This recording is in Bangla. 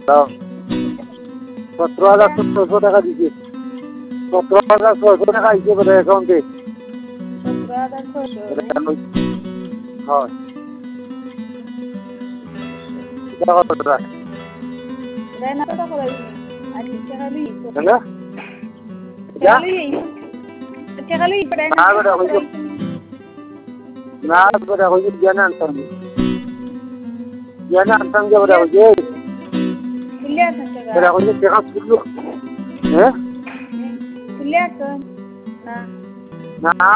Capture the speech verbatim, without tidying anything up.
দাও সতেরো হাজার ছয়শো টাকা দিছি সতেরো হাজার ছয়শো টাকা আইছে বলে অ্যাকাউন্টে সতেরো হাজার ছয়শো হয় এটা কত টাকা এটা না টাকা লাইছি আশি টাকা লই না টাকা লই টাকা লই পড়ে না বেটা হইছে না বেটা হইছে জানা আনতাম জানা আনতাম যে বেটা হইছে খুলে আছে টাকা বেটা হইছে টাকা শুনলো হ্যাঁ খুলে আছে না না